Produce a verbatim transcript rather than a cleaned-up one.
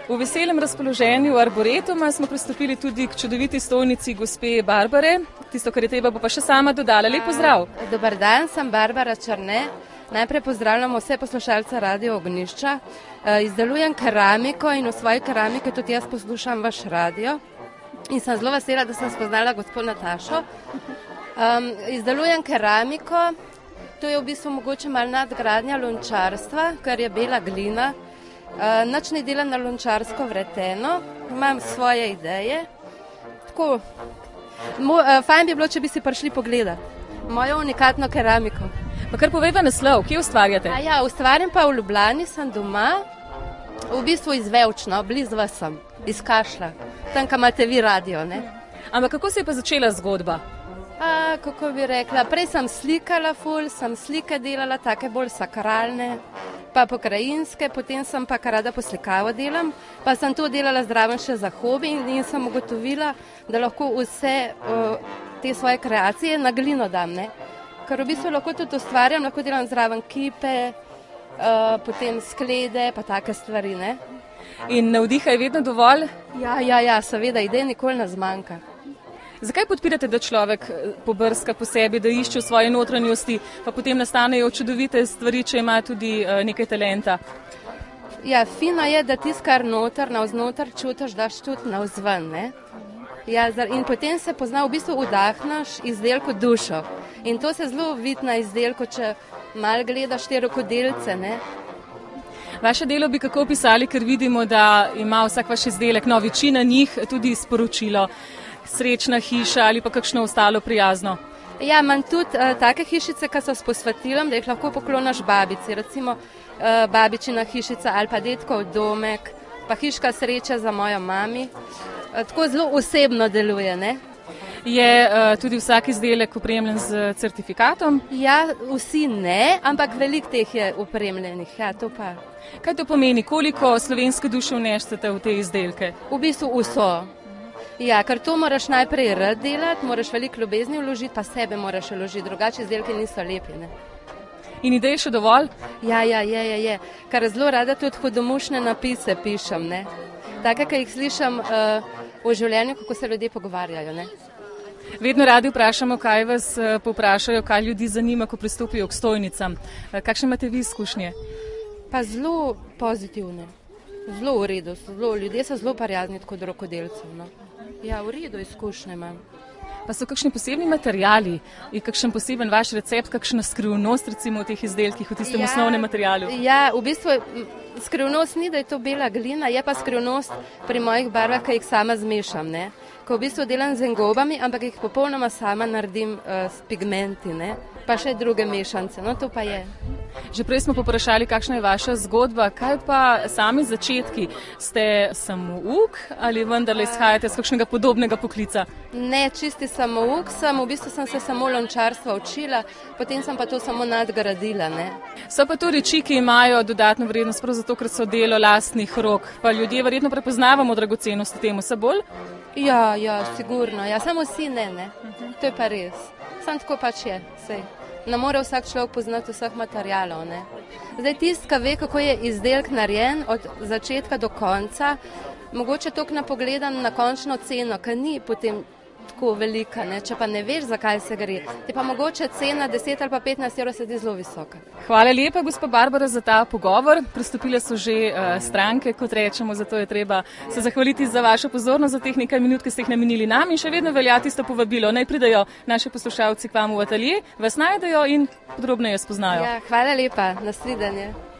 V veselem razpoloženju Arboretuma smo pristopili tudi k čudoviti stojnici gospe Barbare. Tisto, kar je treba, bo pa še sama dodala. Lep pozdrav. Dobar dan, sem Barbara Črne. Najprej pozdravljamo vse poslušalce Radio Ognjišča. Izdelujem keramiko in v svoji keramiki tudi jaz poslušam vaš radio. In sem zelo vesela, da sem spoznala gospod Natašo. Um, izdelujem keramiko. To je v bistvu mogoče malo nadgradnja lončarstva, ker je bela glina. Uh, nič ne delam na lončarsko vreteno, imam svoje ideje. Tako, mo, uh, fajn bi bilo, če bi si prišli pogledati mojo unikatno keramiko. Pa kar povejva naslov, kje ustvarjate? A ja, ustvarjam pa v Ljubljani, sem doma, v bistvu iz Vevčna, blizu vas sem, iz Kašla, tam, kam imate vi radio, ne? Ampak kako se je pa začela zgodba? A, kako bi rekla, prej sem slikala ful, sem slike delala, take bolj sakralne, pa pokrajinske, potem sem pa kar rada poslikavo delam, pa sem to delala zraven še za hobi in, in sem ugotovila, da lahko vse o, te svoje kreacije na glino dam, ne. Ker v bistvu lahko tudi ustvarjam, lahko delam zraven kipe, o, potem sklede, pa take stvari, ne. In navdiha je vedno dovolj? Ja, ja, ja, seveda, idej nikoli ne zmanjka. Zakaj podpirate, da človek pobrska po sebi, da išče v svoji notranjosti, pa potem nastanejo čudovite stvari, če ima tudi uh, nekaj talenta? Ja, fino je, da tisto, kar noter, navznoter čutiš, daš tudi navzven, ne? Ja, in potem se pozna, v bistvu vdahnaš izdelko dušo. In to se zelo vidi na izdelku, če malo gledaš te rokodelce, ne? Vaše delo bi kako opisali, ker vidimo, da ima vsak vaš izdelek, no, večina njih tudi sporočilo. Srečna hiša ali pa kakšno ostalo prijazno? Ja, imam tudi uh, take hišice, ki so s posvetilom, da jih lahko poklonaš babici, recimo uh, babičina hišica ali pa detkov domek, pa hiška sreče za mojo mami. Uh, tako zelo osebno deluje, ne? Je uh, tudi vsak izdelek opremljen z certifikatom? Ja, vsi ne, ampak veliko teh je opremljenih, ja, to pa. Kaj to pomeni? Koliko slovenske duše vnešate v te izdelke? V bistvu vso. Ja, ker to moraš najprej rad delati, moraš veliko ljubezni vložiti, pa sebe moraš vložiti, drugače izdelke niso lepi, ne. In ideje še dovolj? Ja, ja, je, je, je. Ker zelo rada tudi hudomušne napise pišem, ne. Take, ki jih slišam uh, v življenju, kako se ljudje pogovarjajo, ne. Vedno radi vprašamo, kaj vas uh, povprašajo, kaj ljudi zanima, ko pristopijo k stojnicam. Uh, kakšne imate vi izkušnje? Pa zelo pozitivne, zelo v redu, zelo, ljudje so zelo prijazni kot rokodelcev, no. Ja, v redu izkušnje imam. Pa so kakšni posebni materijali, je kakšen poseben vaš recept, kakšna skrivnost recimo v teh izdelkih, v tistem ja, osnovnem materialu? Ja, v bistvu skrivnost ni, da je to bela glina, je pa skrivnost pri mojih barvah, ki jih sama zmešam, ne. Ko v bistvu delam z engobami, ampak jih popolnoma sama naredim uh, s pigmenti, ne. Pa še druge mešance, no to pa je. Že prej smo poprašali, kakšna je vaša zgodba, kaj pa sami začetki? Ste samouk ali vendarle izhajate z kakšnega podobnega poklica? Ne, čisti samouk sem, v bistvu sem se samo lončarstva učila, potem sem pa to samo nadgradila, ne. So pa to reči, ki imajo dodatno vrednost, prav zato, ker so delo lastnih rok, pa ljudje verjetno prepoznavamo dragocenost v temu, se bolj? Ja, ja, sigurno, ja, samo vsi ne, ne, to je pa res, sam tako pač je, sej. Ne more vsak človek poznati vseh materialov, ne. Zdaj tist, ki ve, kako je izdelek narejen od začetka do konca, mogoče toliko napogledam na končno ceno, ki ni potem tako velika, ne, če pa ne veš, zakaj se gre. Ti pa mogoče cena deset ali pa petnajst evrov se zdi zelo visoka. Hvala lepa, gospa Barbara, za ta pogovor. Pristopile so že uh, stranke, kot rečemo, zato je treba se zahvaliti za vašo pozornost, za teh nekaj minut, ki ste jih namenili nam in še vedno velja tisto povabilo. Naj pridejo naši poslušalci k vam v atelje, vas najdejo in podrobneje spoznajo. Ja, hvala lepa, nasvidenje.